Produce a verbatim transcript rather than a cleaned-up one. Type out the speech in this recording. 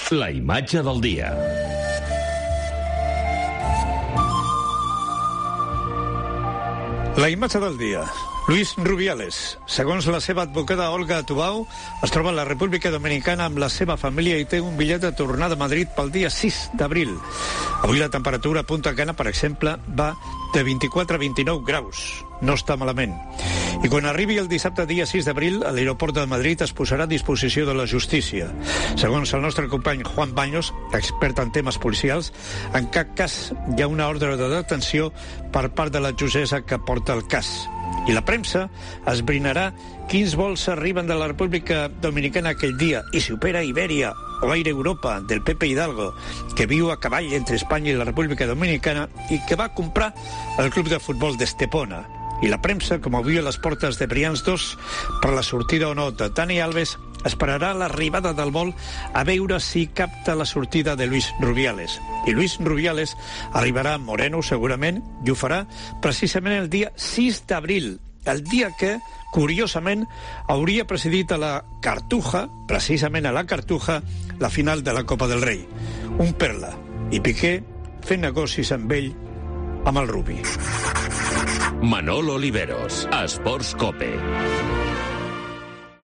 La imatge del dia. La imatge del dia. Luis Rubiales, segons la seva advocada Olga Tubau, es troba a la República Dominicana amb la seva família i té un bitllet de tornada a Madrid pel dia sis d'abril. Avui la temperatura a Punta Cana, per exemple, va de vint-i-quatre a vint-i-nou graus. No està malament. I quan arribi el dissabte dia sis d'abril, a l'aeroport de Madrid es posarà a disposició de la justícia. Segons el nostre company Juan Baños, expert en temes policials, en cap cas hi ha una ordre de detenció per part de la jutgessa que porta el cas. I la premsa esbrinarà quins vols arriben de la República Dominicana aquell dia i si opera Iberia o Aire Europa del Pepe Hidalgo, que viu a cavall entre Espanya i la República Dominicana i que va comprar el club de futbol d'Estepona. I la premsa, com avui a les portes de Brians dos, per la sortida o no de Dani Alves, esperarà l'arribada del vol a veure si capta la sortida de Luis Rubiales. I Luis Rubiales arribarà a Moreno, segurament, i ho farà precisament el dia sis d'abril, el dia que, curiosament, hauria presidit a la Cartuja, precisament a la Cartuja, la final de la Copa del Rei. Un perla. I Piqué fent negocis amb ell, amb el Rubi. Manolo Oliveros, Esports Cope.